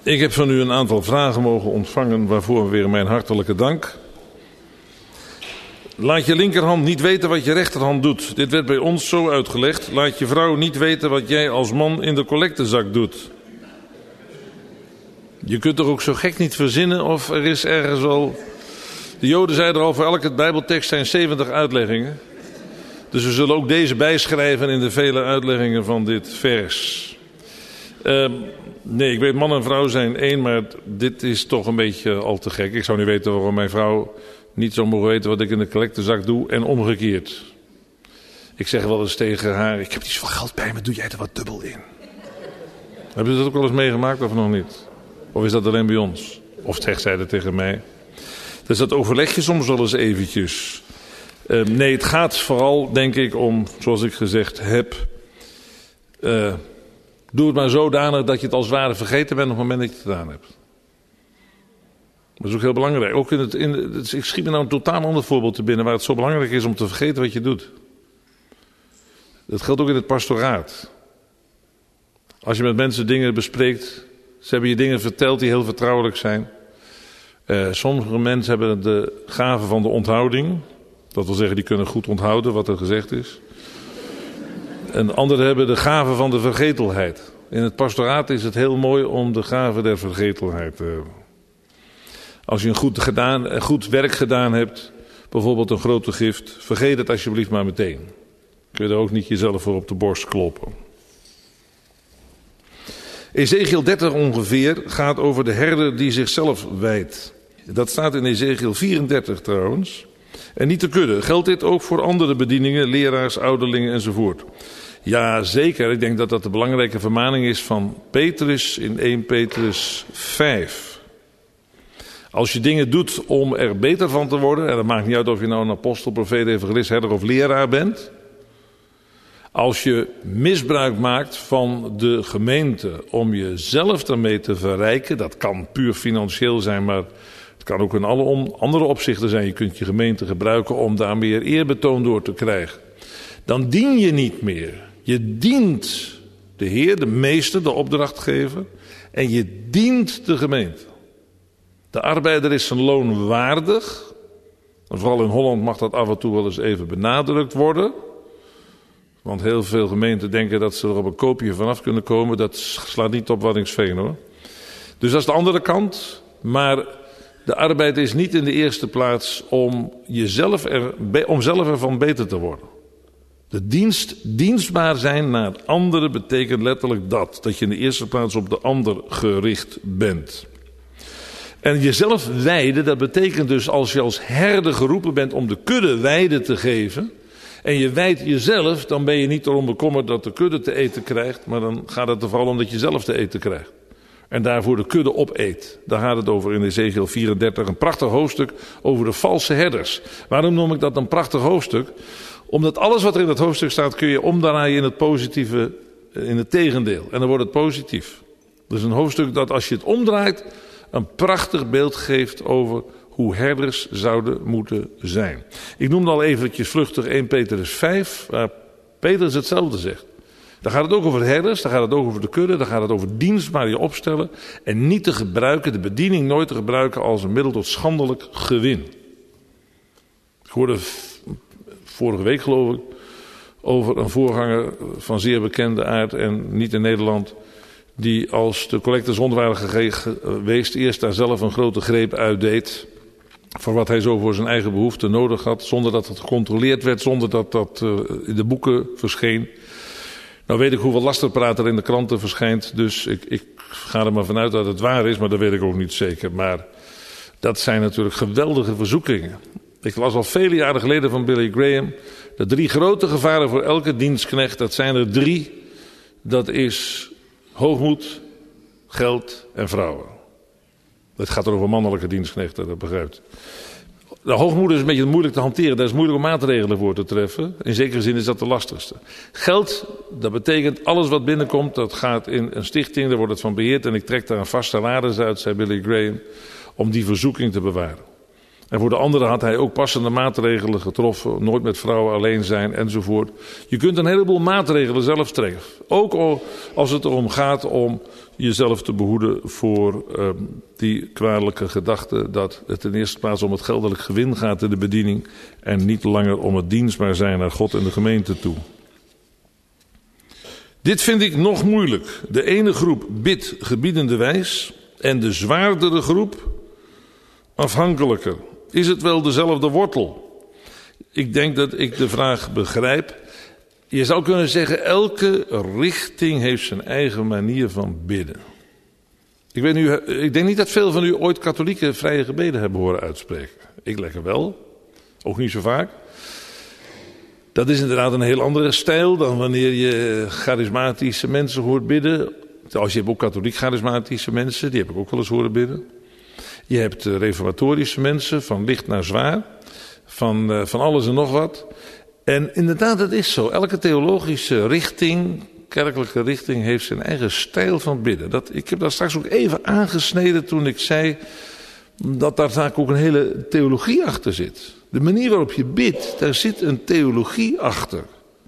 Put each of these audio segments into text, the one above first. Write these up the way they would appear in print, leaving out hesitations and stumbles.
Ik heb van u een aantal vragen mogen ontvangen, waarvoor weer mijn hartelijke dank. Laat je linkerhand niet weten wat je rechterhand doet. Dit werd bij ons zo uitgelegd. Laat je vrouw niet weten wat jij als man in de collectezak doet. Je kunt toch ook zo gek niet verzinnen of er is ergens al... De Joden zeiden al, voor elke Bijbeltekst zijn 70 uitleggingen. Dus we zullen ook deze bijschrijven in de vele uitleggingen van dit vers. Nee, ik weet man en vrouw zijn één, maar dit is toch een beetje al te gek. Ik zou niet weten waarom mijn vrouw niet zou mogen weten wat ik in de collectezak doe en omgekeerd. Ik zeg wel eens tegen haar, ik heb niet zoveel geld bij me, doe jij er wat dubbel in? Hebben ze dat ook wel eens meegemaakt of nog niet? Of is dat alleen bij ons? Of zegt zij dat tegen mij? Dus dat overleg je soms wel eens eventjes. Nee, het gaat vooral, denk ik, om, zoals ik gezegd heb... doe het maar zodanig dat je het als het ware vergeten bent op het moment dat je het gedaan hebt. Dat is ook heel belangrijk. Ook ik schiet me nou een totaal ander voorbeeld te binnen waar het zo belangrijk is om te vergeten wat je doet. Dat geldt ook in het pastoraat. Als je met mensen dingen bespreekt, ze hebben je dingen verteld die heel vertrouwelijk zijn. Sommige mensen hebben de gave van de onthouding. Dat wil zeggen, die kunnen goed onthouden wat er gezegd is. En anderen hebben de gave van de vergetelheid. In het pastoraat is het heel mooi om de gave der vergetelheid te hebben. Als je een goed werk gedaan hebt, bijvoorbeeld een grote gift, vergeet het alsjeblieft maar meteen. Kun je er ook niet jezelf voor op de borst kloppen. Ezekiel 30 ongeveer gaat over de herder die zichzelf wijdt. Dat staat in Ezekiel 34 trouwens. En niet de kudde. Geldt dit ook voor andere bedieningen, leraars, ouderlingen enzovoort? Ja, zeker. Ik denk dat dat de belangrijke vermaning is van Petrus in 1 Petrus 5. Als je dingen doet om er beter van te worden, en dat maakt niet uit of je nou een apostel, profeet, evangelist, herder of leraar bent. Als je misbruik maakt van de gemeente om jezelf daarmee te verrijken, dat kan puur financieel zijn, maar het kan ook in alle andere opzichten zijn. Je kunt je gemeente gebruiken om daar meer eerbetoon door te krijgen. Dan dien je niet meer. Je dient de Heer, de meester, de opdrachtgever. En je dient de gemeente. De arbeider is zijn loon waardig. En vooral in Holland mag dat af en toe wel eens even benadrukt worden. Want heel veel gemeenten denken dat ze er op een koopje vanaf kunnen komen. Dat slaat niet op Waddinxveen hoor. Dus dat is de andere kant. Maar de arbeid is niet in de eerste plaats om zelf ervan beter te worden. De dienstbaar zijn naar anderen betekent letterlijk dat je in de eerste plaats op de ander gericht bent. En jezelf wijden, dat betekent dus als je als herder geroepen bent om de kudde weide te geven. En je wijdt jezelf, dan ben je niet erom bekommerd dat de kudde te eten krijgt. Maar dan gaat het er vooral om dat je zelf te eten krijgt. En daarvoor de kudde opeet. Daar gaat het over in Ezekiel 34. Een prachtig hoofdstuk over de valse herders. Waarom noem ik dat een prachtig hoofdstuk? Omdat alles wat er in dat hoofdstuk staat kun je omdraaien in het positieve, in het tegendeel. En dan wordt het positief. Dus een hoofdstuk dat als je het omdraait een prachtig beeld geeft over hoe herders zouden moeten zijn. Ik noemde al eventjes vluchtig 1 Petrus 5, waar Petrus hetzelfde zegt. Daar gaat het ook over herders, daar gaat het ook over de kudde, daar gaat het over dienstbaar je opstellen. En niet te gebruiken, de bediening nooit te gebruiken als een middel tot schandelijk gewin. Ik hoorde vorige week geloof ik over een voorganger van zeer bekende aard en niet in Nederland. Die als de collecten zonde waren geweest eerst daar zelf een grote greep uitdeed. Voor wat hij zo voor zijn eigen behoefte nodig had. Zonder dat het gecontroleerd werd, zonder dat dat in de boeken verscheen. Nou weet ik hoeveel lasterpraat er in de kranten verschijnt. Dus ik ga er maar vanuit dat het waar is, maar dat weet ik ook niet zeker. Maar dat zijn natuurlijk geweldige verzoekingen. Ik las al vele jaren geleden van Billy Graham. De 3 grote gevaren voor elke dienstknecht, dat zijn er 3. Dat is hoogmoed, geld en vrouwen. Het gaat er over mannelijke dienstknechten, dat begrijpt. De hoogmoed is een beetje moeilijk te hanteren. Daar is moeilijk om maatregelen voor te treffen. In zekere zin is dat de lastigste. Geld, dat betekent alles wat binnenkomt, dat gaat in een stichting, daar wordt het van beheerd. En ik trek daar een vast salaris uit, zei Billy Graham, om die verzoeking te bewaren. En voor de anderen had hij ook passende maatregelen getroffen. Nooit met vrouwen alleen zijn enzovoort. Je kunt een heleboel maatregelen zelf treffen. Ook als het erom gaat om jezelf te behoeden voor die kwalijke gedachte dat het in eerste plaats om het geldelijk gewin gaat in de bediening en niet langer om het dienstbaar zijn naar God en de gemeente toe. Dit vind ik nog moeilijk. De ene groep bidt gebiedenderwijs en de zwaardere groep afhankelijker. Is het wel dezelfde wortel? Ik denk dat ik de vraag begrijp. Je zou kunnen zeggen, elke richting heeft zijn eigen manier van bidden. Ik denk niet dat veel van u ooit katholieke vrije gebeden hebben horen uitspreken. Ik lekker wel, ook niet zo vaak. Dat is inderdaad een heel andere stijl dan wanneer je charismatische mensen hoort bidden. Als je hebt ook katholiek charismatische mensen, die heb ik ook wel eens horen bidden. Je hebt reformatorische mensen, van licht naar zwaar, van alles en nog wat. En inderdaad, dat is zo. Elke theologische richting, kerkelijke richting, heeft zijn eigen stijl van bidden. Ik heb dat straks ook even aangesneden toen ik zei dat daar vaak ook een hele theologie achter zit. De manier waarop je bidt, daar zit een theologie achter.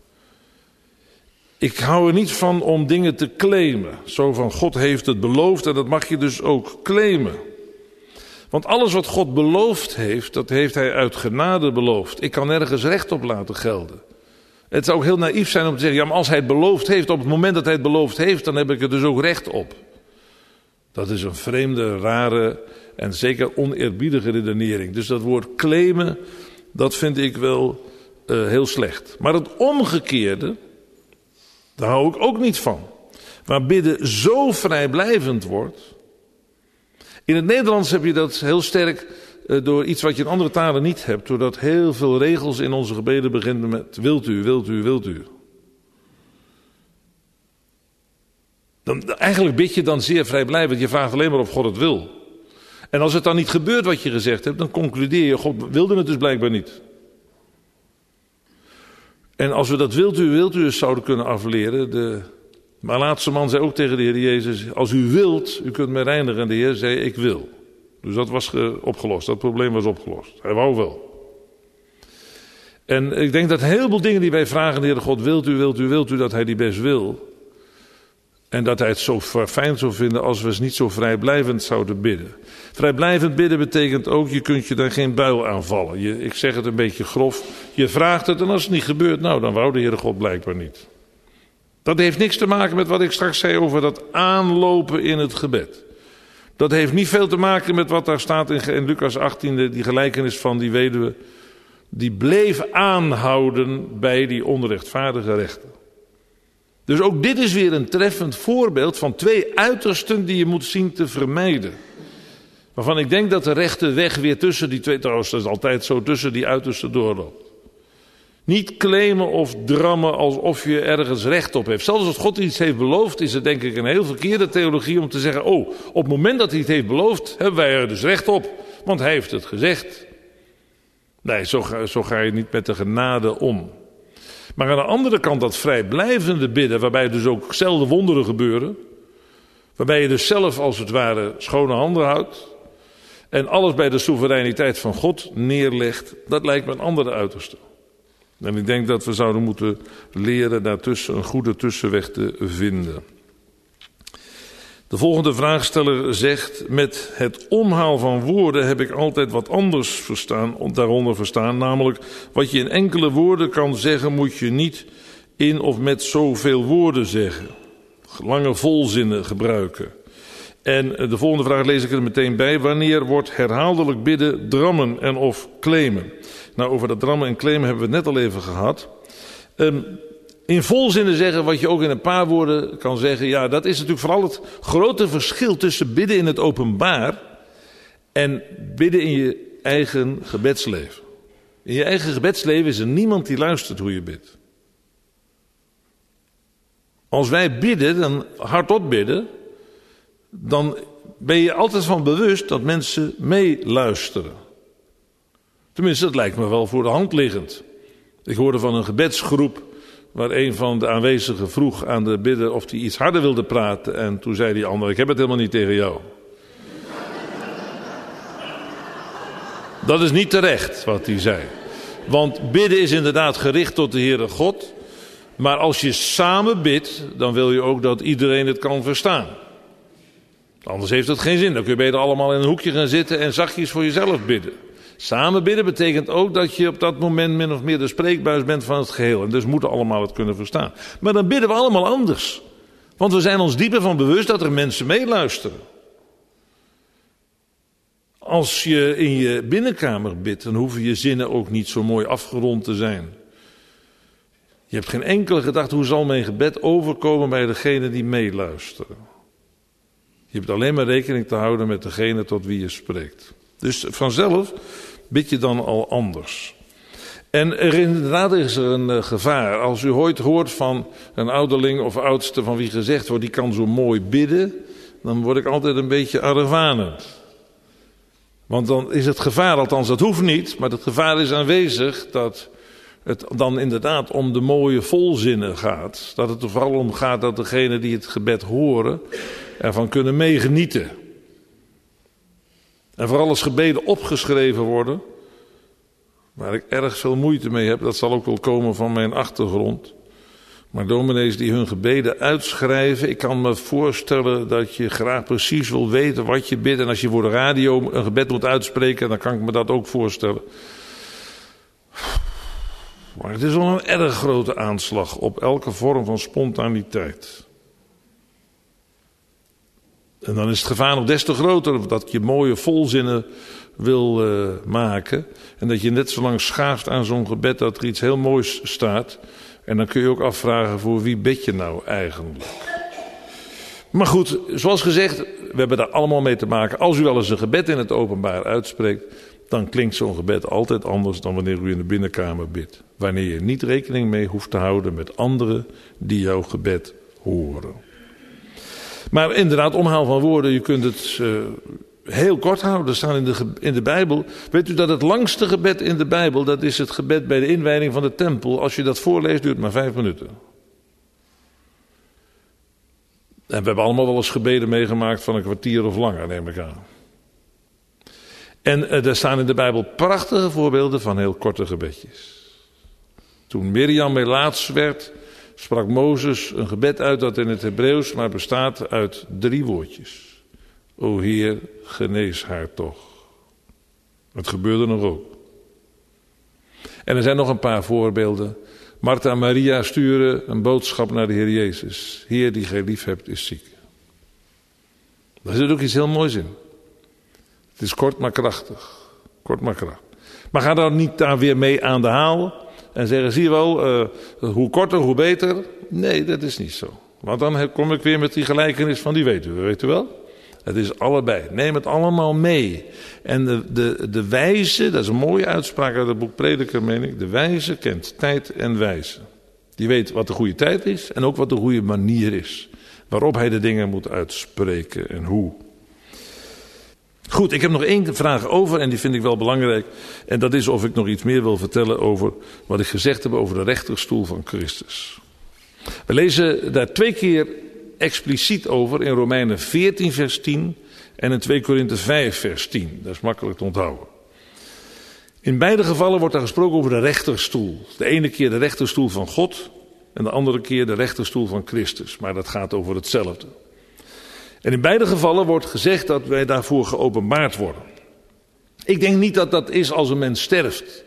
Ik hou er niet van om dingen te claimen. Zo van God heeft het beloofd en dat mag je dus ook claimen. Want alles wat God beloofd heeft, dat heeft hij uit genade beloofd. Ik kan nergens recht op laten gelden. Het zou ook heel naïef zijn om te zeggen, ja, maar als hij het beloofd heeft, op het moment dat hij het beloofd heeft, dan heb ik er dus ook recht op. Dat is een vreemde, rare en zeker oneerbiedige redenering. Dus dat woord claimen, dat vind ik wel heel slecht. Maar het omgekeerde, daar hou ik ook niet van. Waar bidden zo vrijblijvend wordt. In het Nederlands heb je dat heel sterk door iets wat je in andere talen niet hebt. Doordat heel veel regels in onze gebeden beginnen met wilt u, wilt u, wilt u. Eigenlijk bid je dan zeer vrijblijvend. Je vraagt alleen maar of God het wil. En als het dan niet gebeurt wat je gezegd hebt, dan concludeer je, God wilde het dus blijkbaar niet. En als we dat wilt u eens zouden kunnen afleren. De Malaatse man zei ook tegen de Heer Jezus, als u wilt, u kunt mij reinigen. En de Heer zei, ik wil. Dus dat was opgelost, dat probleem was opgelost. Hij wou wel. En ik denk dat heel veel dingen die wij vragen, de Heer God, wilt u, dat hij die best wil. En dat hij het zo fijn zou vinden als we eens niet zo vrijblijvend zouden bidden. Vrijblijvend bidden betekent ook, je kunt je daar geen buil aan vallen. Ik zeg het een beetje grof. Je vraagt het en als het niet gebeurt, nou dan wou de Heere God blijkbaar niet. Dat heeft niks te maken met wat ik straks zei over dat aanlopen in het gebed. Dat heeft niet veel te maken met wat daar staat in Lucas 18, die gelijkenis van die weduwe. Die bleef aanhouden bij die onrechtvaardige rechter. Dus ook dit is weer een treffend voorbeeld van twee uitersten die je moet zien te vermijden. Waarvan ik denk dat de rechte weg weer tussen die twee, trouwens dat is altijd zo, tussen die uitersten doorloopt. Niet claimen of drammen alsof je ergens recht op heeft. Zelfs als God iets heeft beloofd, is het denk ik een heel verkeerde theologie om te zeggen, oh, op het moment dat hij het heeft beloofd, hebben wij er dus recht op. Want hij heeft het gezegd. Nee, zo ga je niet met de genade om. Maar aan de andere kant dat vrijblijvende bidden, waarbij dus ook zelden wonderen gebeuren. Waarbij je dus zelf als het ware schone handen houdt. En alles bij de soevereiniteit van God neerlegt. Dat lijkt me een andere uiterste. En ik denk dat we zouden moeten leren daartussen een goede tussenweg te vinden. De volgende vraagsteller zegt, met het omhaal van woorden heb ik altijd wat anders daaronder verstaan. Namelijk, wat je in enkele woorden kan zeggen, moet je niet in of met zoveel woorden zeggen. Lange volzinnen gebruiken. En de volgende vraag lees ik er meteen bij. Wanneer wordt herhaaldelijk bidden drammen en of claimen? Nou, over dat drammen en claimen hebben we het net al even gehad. In volzinnen zeggen wat je ook in een paar woorden kan zeggen. Ja, dat is natuurlijk vooral het grote verschil tussen bidden in het openbaar en bidden in je eigen gebedsleven. In je eigen gebedsleven is er niemand die luistert hoe je bidt. Als wij bidden, dan hardop bidden, dan ben je altijd van bewust dat mensen meeluisteren. Tenminste, dat lijkt me wel voor de hand liggend. Ik hoorde van een gebedsgroep waar een van de aanwezigen vroeg aan de bidder of hij iets harder wilde praten. En toen zei die ander, ik heb het helemaal niet tegen jou. Dat is niet terecht wat hij zei. Want bidden is inderdaad gericht tot de Heere God. Maar als je samen bidt, dan wil je ook dat iedereen het kan verstaan. Anders heeft het geen zin. Dan kun je beter allemaal in een hoekje gaan zitten en zachtjes voor jezelf bidden. Samen bidden betekent ook dat je op dat moment min of meer de spreekbuis bent van het geheel. En dus moeten allemaal het kunnen verstaan. Maar dan bidden we allemaal anders. Want we zijn ons dieper van bewust dat er mensen meeluisteren. Als je in je binnenkamer bidt, dan hoeven je zinnen ook niet zo mooi afgerond te zijn. Je hebt geen enkele gedachte, hoe zal mijn gebed overkomen bij degene die meeluisteren. Je hebt alleen maar rekening te houden met degene tot wie je spreekt. Dus vanzelf bid je dan al anders. En inderdaad is er een gevaar. Als u ooit hoort van een ouderling of oudste van wie gezegd wordt, die kan zo mooi bidden, dan word ik altijd een beetje argwanend. Want dan is het gevaar, althans dat hoeft niet, maar het gevaar is aanwezig dat het dan inderdaad om de mooie volzinnen gaat. Dat het er vooral om gaat dat degenen die het gebed horen ervan kunnen meegenieten. En vooral als gebeden opgeschreven worden, waar ik erg veel moeite mee heb, dat zal ook wel komen van mijn achtergrond. Maar dominees die hun gebeden uitschrijven, ik kan me voorstellen dat je graag precies wil weten wat je bidt. En als je voor de radio een gebed moet uitspreken, dan kan ik me dat ook voorstellen. Maar het is wel een erg grote aanslag op elke vorm van spontaniteit. En dan is het gevaar nog des te groter dat je mooie volzinnen wil maken. En dat je net zo lang schaaft aan zo'n gebed dat er iets heel moois staat. En dan kun je ook afvragen, voor wie bid je nou eigenlijk? Maar goed, zoals gezegd, we hebben daar allemaal mee te maken. Als u wel eens een gebed in het openbaar uitspreekt, dan klinkt zo'n gebed altijd anders dan wanneer u in de binnenkamer bidt. Wanneer je niet rekening mee hoeft te houden met anderen die jouw gebed horen. Maar inderdaad, omhaal van woorden, je kunt het heel kort houden. Er staan in de Bijbel. Weet u dat het langste gebed in de Bijbel, dat is het gebed bij de inwijding van de tempel. Als je dat voorleest, duurt het maar 5 minuten. En we hebben allemaal wel eens gebeden meegemaakt van een kwartier of langer, neem ik aan. En er staan in de Bijbel prachtige voorbeelden van heel korte gebedjes. Toen Mirjam melaats werd, sprak Mozes een gebed uit dat in het Hebreeuws maar bestaat uit 3 woordjes. O Heer, genees haar toch. Het gebeurde nog ook. En er zijn nog een paar voorbeelden. Martha en Maria sturen een boodschap naar de Heer Jezus. Heer die gij lief hebt is ziek. Daar zit ook iets heel moois in. Het is kort maar krachtig. Kort maar krachtig. Maar ga dan niet daar weer mee aan de haal. En zeggen, zie je wel, hoe korter hoe beter. Nee, dat is niet zo. Want dan kom ik weer met die gelijkenis van die weduwe, weet u wel. Het is allebei. Neem het allemaal mee. En de wijze, dat is een mooie uitspraak uit het boek Prediker, meen ik. De wijze kent tijd en wijze. Die weet wat de goede tijd is en ook wat de goede manier is. Waarop hij de dingen moet uitspreken en hoe. Goed, ik heb nog 1 vraag over en die vind ik wel belangrijk. En dat is of ik nog iets meer wil vertellen over wat ik gezegd heb over de rechterstoel van Christus. We lezen daar 2 keer expliciet over in Romeinen 14 vers 10 en in 2 Korinthe 5 vers 10. Dat is makkelijk te onthouden. In beide gevallen wordt er gesproken over de rechterstoel. De ene keer de rechterstoel van God en de andere keer de rechterstoel van Christus. Maar dat gaat over hetzelfde. En in beide gevallen wordt gezegd dat wij daarvoor geopenbaard worden. Ik denk niet dat dat is als een mens sterft.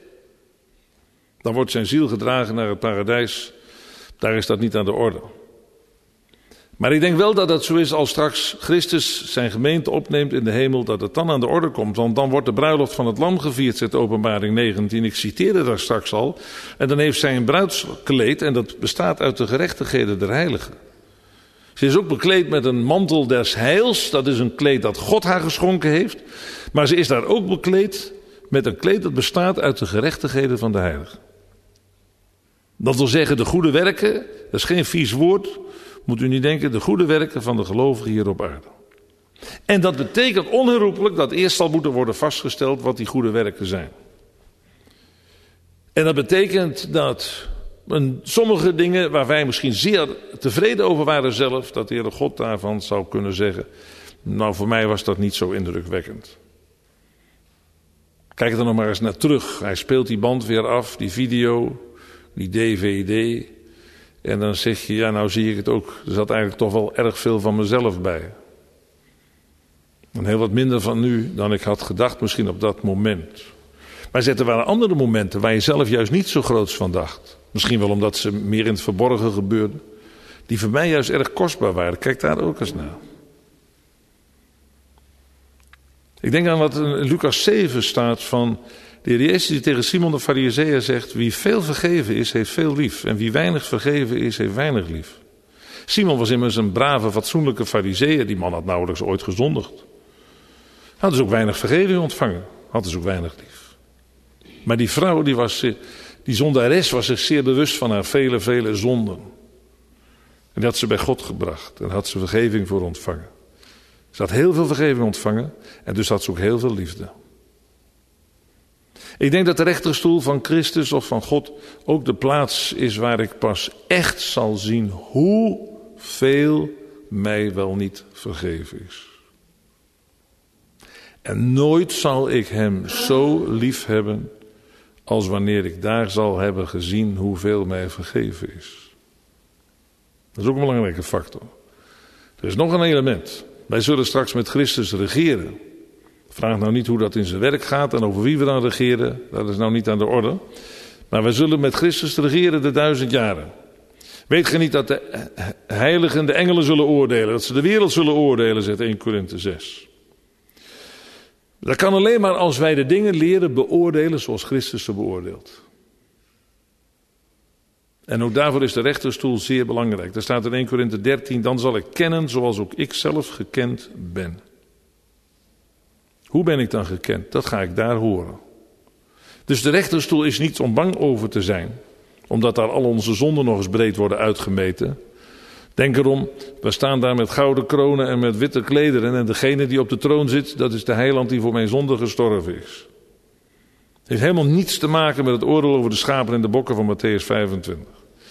Dan wordt zijn ziel gedragen naar het paradijs. Daar is dat niet aan de orde. Maar ik denk wel dat het zo is als straks Christus zijn gemeente opneemt in de hemel, dat het dan aan de orde komt. Want dan wordt de bruiloft van het lam gevierd, zegt Openbaring 19. Ik citeerde daar straks al. En dan heeft zij een bruidskleed en dat bestaat uit de gerechtigheden der heiligen. Ze is ook bekleed met een mantel des heils. Dat is een kleed dat God haar geschonken heeft. Maar ze is daar ook bekleed met een kleed dat bestaat uit de gerechtigheden van de heiligen. Dat wil zeggen de goede werken, dat is geen vies woord. Moet u niet denken, de goede werken van de gelovigen hier op aarde. En dat betekent onherroepelijk dat eerst zal moeten worden vastgesteld wat die goede werken zijn. En dat betekent dat sommige dingen waar wij misschien zeer tevreden over waren zelf, dat de Heere God daarvan zou kunnen zeggen, nou voor mij was dat niet zo indrukwekkend. Kijk er nog maar eens naar terug. Hij speelt die band weer af, die video, die DVD. En dan zeg je, ja, nou zie ik het ook. Er zat eigenlijk toch wel erg veel van mezelf bij. En heel wat minder van nu dan ik had gedacht misschien op dat moment. Maar er waren andere momenten waar je zelf juist niet zo groots van dacht. Misschien wel omdat ze meer in het verborgen gebeurden. Die voor mij juist erg kostbaar waren. Kijk daar ook eens naar. Ik denk aan wat in Lucas 7 staat van de Heer Jezus die tegen Simon de Farizeeër zegt: wie veel vergeven is, heeft veel lief. En wie weinig vergeven is, heeft weinig lief. Simon was immers een brave, fatsoenlijke Farizeeër. Die man had nauwelijks ooit gezondigd. Had dus ook weinig vergeving ontvangen. Had dus ook weinig lief. Maar die vrouw, die zondares, was zich zeer bewust van haar vele, vele zonden. En die had ze bij God gebracht. En daar had ze vergeving voor ontvangen. Ze had heel veel vergeving ontvangen. En dus had ze ook heel veel liefde. Ik denk dat de rechterstoel van Christus of van God ook de plaats is waar ik pas echt zal zien hoeveel mij wel niet vergeven is. En nooit zal ik hem zo lief hebben als wanneer ik daar zal hebben gezien hoeveel mij vergeven is. Dat is ook een belangrijke factor. Er is nog een element. Wij zullen straks met Christus regeren. Vraag nou niet hoe dat in zijn werk gaat en over wie we dan regeren. Dat is nou niet aan de orde. Maar wij zullen met Christus regeren de 1000 jaren. Weet je niet dat de heiligen de engelen zullen oordelen? Dat ze de wereld zullen oordelen, zegt 1 Korinthe 6. Dat kan alleen maar als wij de dingen leren beoordelen zoals Christus ze beoordeelt. En ook daarvoor is de rechterstoel zeer belangrijk. Er staat in 1 Korinthe 13, dan zal ik kennen zoals ook ik zelf gekend ben. Hoe ben ik dan gekend? Dat ga ik daar horen. Dus de rechterstoel is niet om bang over te zijn. Omdat daar al onze zonden nog eens breed worden uitgemeten. Denk erom, we staan daar met gouden kronen en met witte klederen. En degene die op de troon zit, dat is de heiland die voor mijn zonde gestorven is. Het heeft helemaal niets te maken met het oordeel over de schapen en de bokken van Mattheüs 25.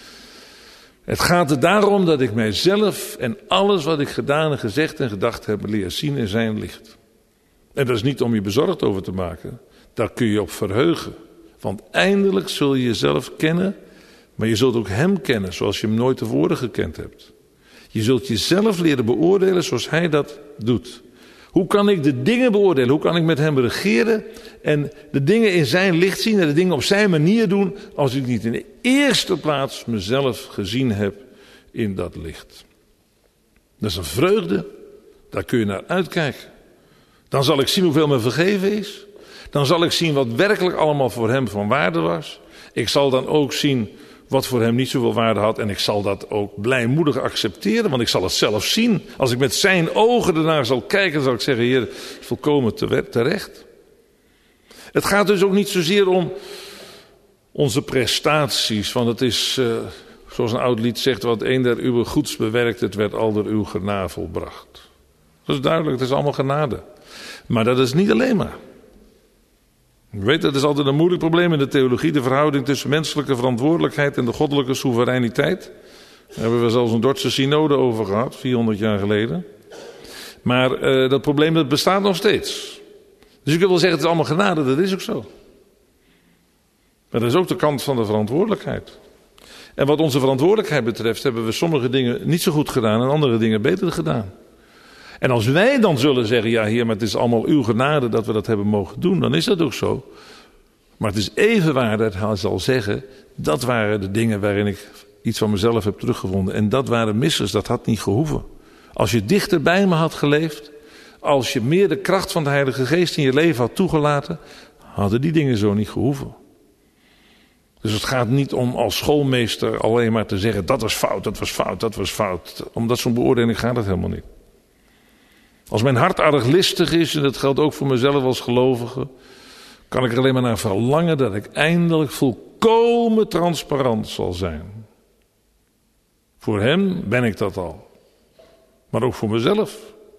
Het gaat er daarom dat ik mijzelf en alles wat ik gedaan en gezegd en gedacht heb leer zien in zijn licht. En dat is niet om je bezorgd over te maken. Daar kun je op verheugen. Want eindelijk zul je jezelf kennen. Maar je zult ook hem kennen zoals je hem nooit tevoren gekend hebt. Je zult jezelf leren beoordelen zoals hij dat doet. Hoe kan ik de dingen beoordelen? Hoe kan ik met hem regeren? En de dingen in zijn licht zien en de dingen op zijn manier doen. Als ik niet in de eerste plaats mezelf gezien heb in dat licht. Dat is een vreugde. Daar kun je naar uitkijken. Dan zal ik zien hoeveel me vergeven is. Dan zal ik zien wat werkelijk allemaal voor hem van waarde was. Ik zal dan ook zien wat voor hem niet zoveel waarde had. En ik zal dat ook blijmoedig accepteren. Want ik zal het zelf zien. Als ik met zijn ogen ernaar zal kijken, zal ik zeggen: Heer, volkomen terecht. Het gaat dus ook niet zozeer om onze prestaties. Want het is, zoals een oud lied zegt: wat een der uwe goeds bewerkt, het werd al door uw genade volbracht. Dat is duidelijk, het is allemaal genade. Maar dat is niet alleen maar. Je weet, dat is altijd een moeilijk probleem in de theologie. De verhouding tussen menselijke verantwoordelijkheid en de goddelijke soevereiniteit. Daar hebben we zelfs een Dordtse synode over gehad, 400 jaar geleden. Maar dat probleem dat bestaat nog steeds. Dus ik wil wel zeggen, het is allemaal genade, dat is ook zo. Maar dat is ook de kant van de verantwoordelijkheid. En wat onze verantwoordelijkheid betreft hebben we sommige dingen niet zo goed gedaan en andere dingen beter gedaan. En als wij dan zullen zeggen: ja Heer, maar het is allemaal uw genade dat we dat hebben mogen doen, dan is dat ook zo. Maar het is even waar dat hij zal zeggen: dat waren de dingen waarin ik iets van mezelf heb teruggevonden. En dat waren missers, dat had niet gehoeven. Als je dichter bij me had geleefd, als je meer de kracht van de Heilige Geest in je leven had toegelaten, hadden die dingen zo niet gehoeven. Dus het gaat niet om als schoolmeester alleen maar te zeggen: dat was fout, dat was fout, dat was fout. Omdat zo'n beoordeling gaat het helemaal niet. Als mijn hart arglistig is, en dat geldt ook voor mezelf als gelovige, kan ik er alleen maar naar verlangen dat ik eindelijk volkomen transparant zal zijn. Voor hem ben ik dat al. Maar ook voor mezelf.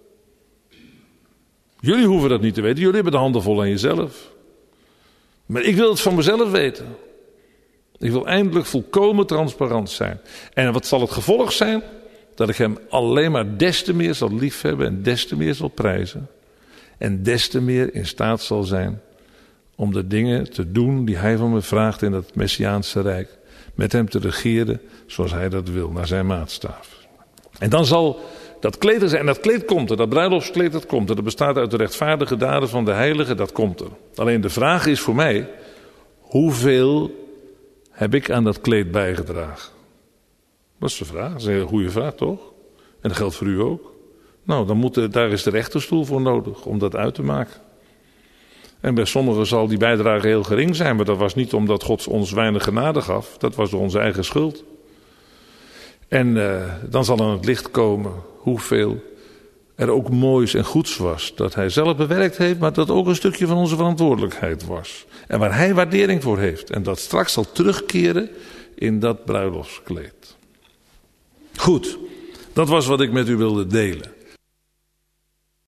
Jullie hoeven dat niet te weten, jullie hebben de handen vol aan jezelf. Maar ik wil het van mezelf weten. Ik wil eindelijk volkomen transparant zijn. En wat zal het gevolg zijn? Dat ik hem alleen maar des te meer zal liefhebben en des te meer zal prijzen. En des te meer in staat zal zijn om de dingen te doen die hij van me vraagt in het Messiaanse Rijk. Met hem te regeren zoals hij dat wil, naar zijn maatstaf. En dan zal dat kleed er zijn. En dat kleed komt er, dat bruiloftskleed, dat komt er. Dat bestaat uit de rechtvaardige daden van de heilige, dat komt er. Alleen de vraag is voor mij, hoeveel heb ik aan dat kleed bijgedragen? Dat is de vraag, dat is een hele goede vraag toch? En dat geldt voor u ook. Nou, daar is de rechterstoel voor nodig om dat uit te maken. En bij sommigen zal die bijdrage heel gering zijn, maar dat was niet omdat God ons weinig genade gaf. Dat was door onze eigen schuld. En dan zal aan het licht komen hoeveel er ook moois en goeds was. Dat hij zelf bewerkt heeft, maar dat ook een stukje van onze verantwoordelijkheid was. En waar hij waardering voor heeft. En dat straks zal terugkeren in dat bruiloftskleed. Goed, dat was wat ik met u wilde delen.